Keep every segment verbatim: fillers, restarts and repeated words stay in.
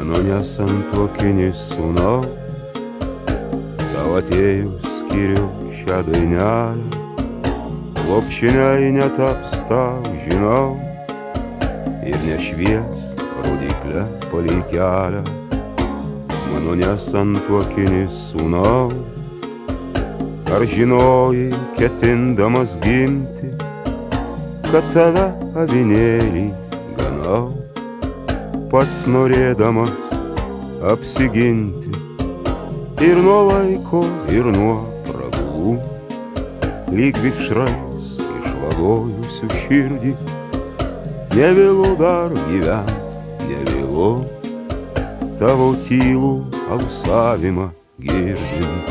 Mano nesantuokinis sūnau, tau atėjus skiriu šią dainelę, lopšiniai netaps tau, žinau, ir nešvies raudyklę palei kelią. Mano nesantuokinis sūnau, ar žinojai, ketindamas gimti, kad tave avinėlį ganau, pats norėdamas apsiginti ir nuo laiko, ir nuo pragų, lyg vikšrais išvagojusių širdį. Nevėlu dar gyvent, nevėlu tavo tylų alsavimą girdint.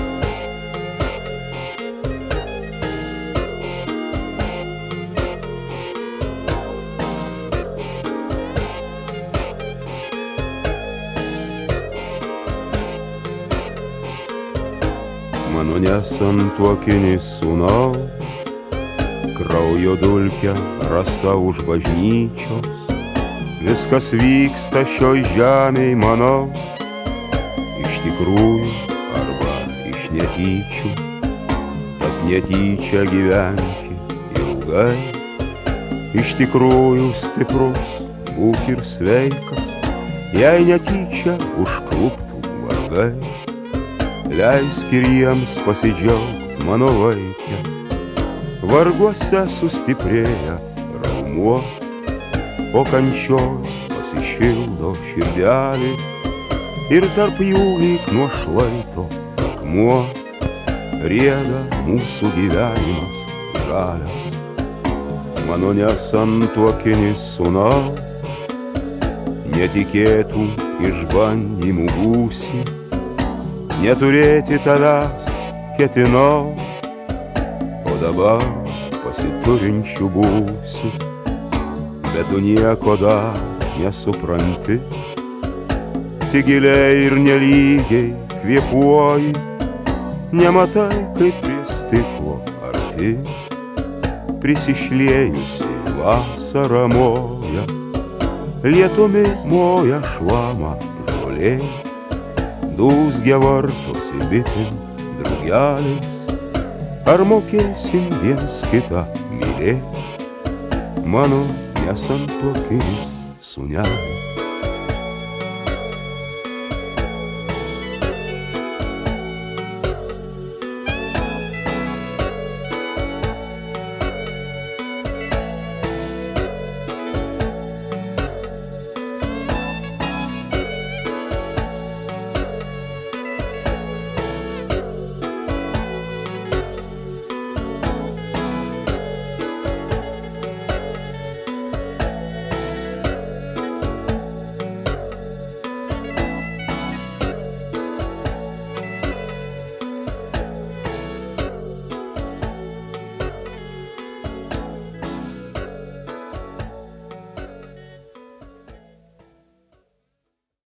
Mano nesantuokinis sūnau, kraujo dulkę rasa už bažnyčios, viskas vyksta šioj žemėj, manau, iš tikrųjų arba iš netyčių, tad netyčia gyvenki ilgai, iš tikrųjų stiprus būk ir sveikas, jei netyčia užkluptų vargai. Leisk ir jiems pasidžiaugt, mano vaike, varguose sustiprėja raumuo, o kančioj pasišildo širdelė, ir tarp jų lyg nuo šlaito akmuo rieda mūsų gyvenimas žalias. Mano nesantuokinis sūnau, netikėtų išbandymų gūsi, neturėti tavęs ketinau, o dabar pasiturinčių būsiu, bet tu nieko dar nesupranti, tik giliai ir nelygiai kvėpuoji, nematai, kaip prie stiklo arti, prisišliejusi vasara moja, lietumi moja šlama žolė, dūzgia vartosi bitėm drugeliais, ar mokėsim viens kitą mylėt, mano nesantuokinis sūneli.